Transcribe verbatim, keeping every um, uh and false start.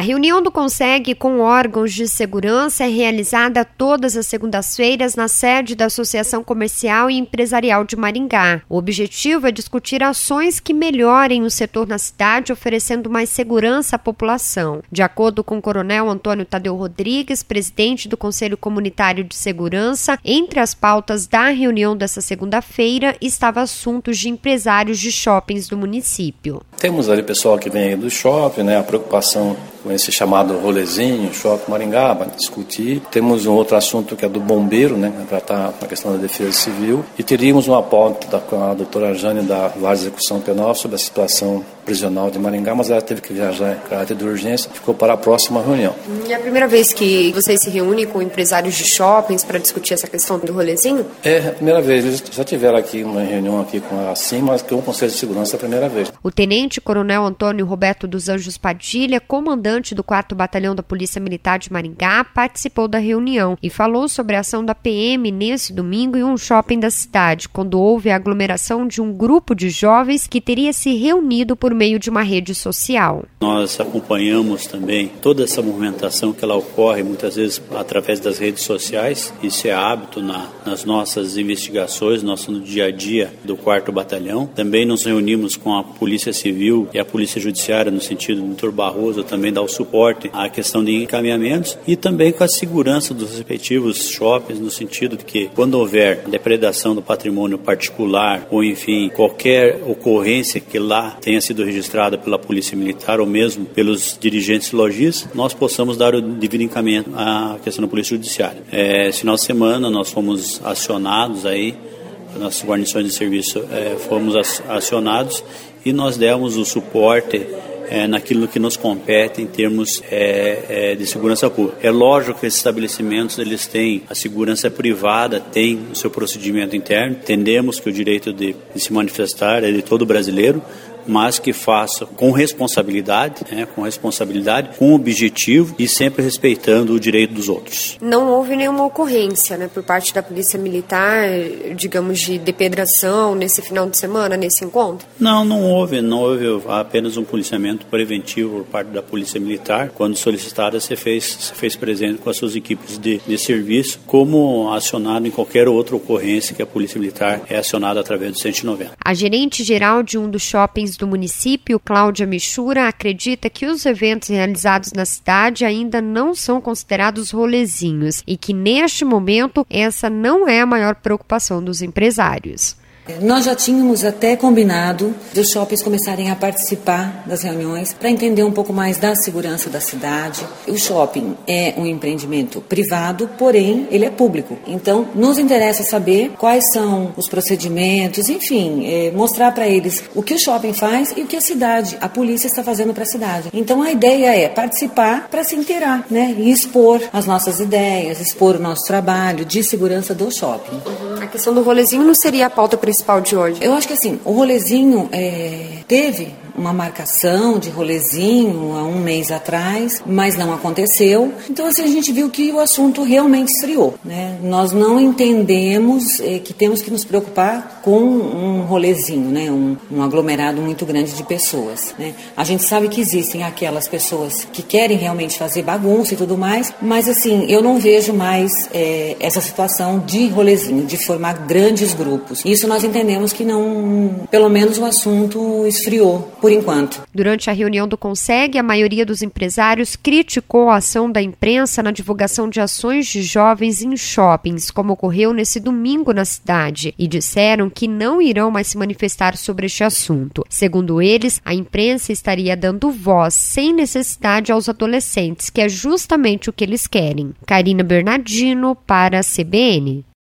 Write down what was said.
reunião do Conseg com órgãos de segurança é realizada todas as segundas-feiras na sede da Associação Comercial e Empresarial de Maringá. O objetivo é discutir ações que melhorem o setor na cidade, oferecendo mais segurança à população. De acordo com o coronel Antônio Tadeu Rodrigues, presidente do Conselho Comunitário de Segurança, entre as pautas da reunião dessa segunda-feira estava assuntos de empresários de shoppings do município. Temos ali pessoal que vem aí do shopping, né, a preocupação com esse chamado rolezinho, Shopping Maringá, para discutir. Temos um outro assunto que é do bombeiro, né, para estar na questão da defesa civil. E teríamos uma pauta da, com a doutora Jane da Vara de Execução Penal sobre a situação prisional de Maringá, mas ela teve que viajar em caráter de urgência, ficou para a próxima reunião. É a primeira vez que vocês se reúnem com empresários de shoppings para discutir essa questão do rolezinho? É a primeira vez. Eles já tiveram aqui uma reunião aqui com a CIM, mas com o Conselho de Segurança é a primeira vez. O tenente-coronel Antônio Roberto dos Anjos Padilha, comandante do quarto Batalhão da Polícia Militar de Maringá, participou da reunião e falou sobre a ação da P M nesse domingo em um shopping da cidade, quando houve a aglomeração de um grupo de jovens que teria se reunido por meio de uma rede social. Nós acompanhamos também toda essa movimentação que ela ocorre muitas vezes através das redes sociais. Isso é hábito na, nas nossas investigações, nosso no dia a dia do quarto Batalhão. Também nos reunimos com a Polícia Civil e a Polícia Judiciária no sentido do doutor Barroso também dar o suporte à questão de encaminhamentos e também com a segurança dos respectivos shoppings no sentido de que quando houver depredação do patrimônio particular ou enfim qualquer ocorrência que lá tenha sido registrada pela Polícia Militar ou mesmo pelos dirigentes lojistas, nós possamos dar o devido encaminhamento à questão da Polícia Judiciária. É, esse final de semana nós fomos acionados aí, nossas guarnições de serviço é, fomos acionados e nós demos o suporte É, naquilo que nos compete em termos é, é, de segurança pública. É lógico que esses estabelecimentos eles têm a segurança privada, tem o seu procedimento interno. Entendemos que o direito de, de se manifestar é de todo brasileiro, mas que faça com responsabilidade, né, com responsabilidade, com objetivo e sempre respeitando o direito dos outros. Não houve nenhuma ocorrência, né, por parte da Polícia Militar, digamos, de depredação nesse final de semana, nesse encontro? Não, não houve. Não houve apenas um policiamento preventivo por parte da Polícia Militar. Quando solicitada, você fez, você fez presente com as suas equipes de, de serviço, como acionado em qualquer outra ocorrência que a Polícia Militar é acionada através do cento e noventa. A gerente-geral de um dos shoppings do município, Cláudia Michura, acredita que os eventos realizados na cidade ainda não são considerados rolezinhos e que, neste momento, essa não é a maior preocupação dos empresários. Nós já tínhamos até combinado dos shoppings começarem a participar das reuniões para entender um pouco mais da segurança da cidade. O shopping é um empreendimento privado, porém ele é público. Então nos interessa saber quais são os procedimentos, enfim, é, mostrar para eles o que o shopping faz e o que a cidade, a polícia está fazendo para a cidade. Então a ideia é participar para se inteirar, né, e expor as nossas ideias, expor o nosso trabalho de segurança do shopping. A questão do rolezinho não seria a pauta principal de hoje? Eu acho que assim, o rolezinho é, teve uma marcação de rolezinho há um mês atrás, mas não aconteceu. Então assim, a gente viu que o assunto realmente esfriou, né? Nós não entendemos é, que temos que nos preocupar com um rolezinho, né? um, um aglomerado muito grande de pessoas, né? A gente sabe que existem aquelas pessoas que querem realmente fazer bagunça e tudo mais, mas assim, eu não vejo mais é, essa situação de rolezinho, de formar grandes grupos. Isso nós entendemos que não, pelo menos o assunto esfriou por enquanto. Durante a reunião do Conseg, a maioria dos empresários criticou a ação da imprensa na divulgação de ações de jovens em shoppings, como ocorreu nesse domingo na cidade, e disseram que não irão mais se manifestar sobre este assunto. Segundo eles, a imprensa estaria dando voz sem necessidade aos adolescentes, que é justamente o que eles querem. Karina Bernardino para a C B N.